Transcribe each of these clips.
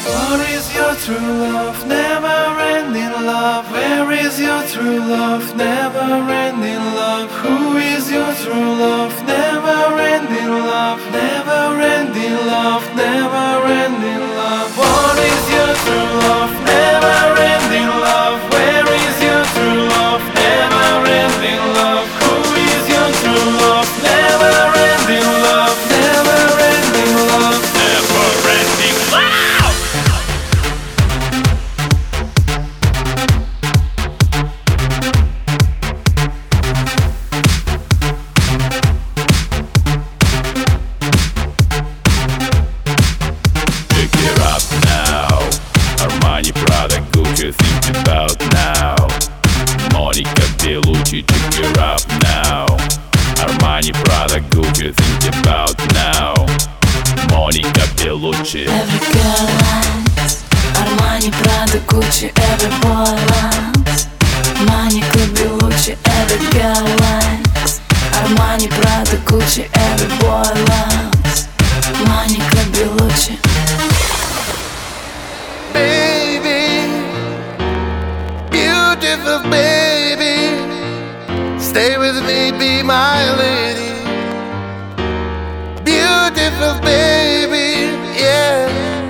What is your true love? Never ending love. Where is your true love? Never ending love. Who is your true love? Never ending love. Never ending love. Never ending love. What is your true love? Never ending love. Where is your true love? Never ending love. Who is your true love? Never ending love. Never ending love. Never ending love. Armani, Prada, Gucci, think about now. Monica Bellucci, check it up now. Armani, Prada, Gucci, think about now. Monica Bellucci. Every girl likes Armani, Prada, Gucci, every boy likes Monica Bellucci, every girl likes Armani, Prada, Gucci, every boy likes Monica Bellucci. Baby, beautiful baby, stay with me, be my lady. Beautiful baby, yeah.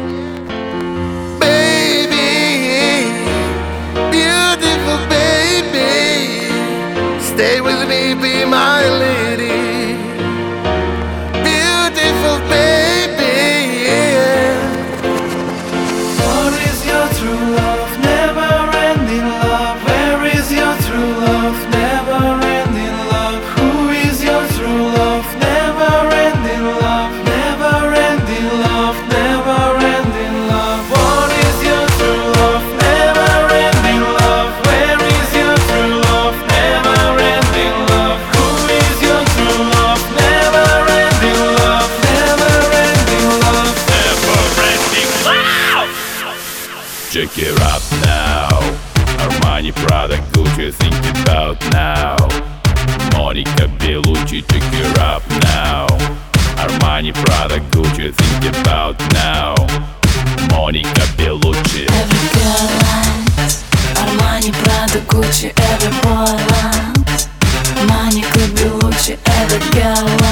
Baby, beautiful baby, stay with me, be my lady. Beautiful baby, yeah. What is your true love? Never ending love. Where is your true love? Never ending love. Who is your true love? Never ending love. Never ending love. Never ending love. What is your true love? Never ending love. Where is your true love? Never ending love. Who is your true love? Never ending love. Never ending love. Never ending love. Check it up now. Armani, Prada, Gucci, think about now. Monica Bellucci, check it up now. Armani, Prada, Gucci, think about now. Monica Bellucci. Every girl likes Armani, Prada, Gucci, every boy likes Monica Bellucci, every girl likes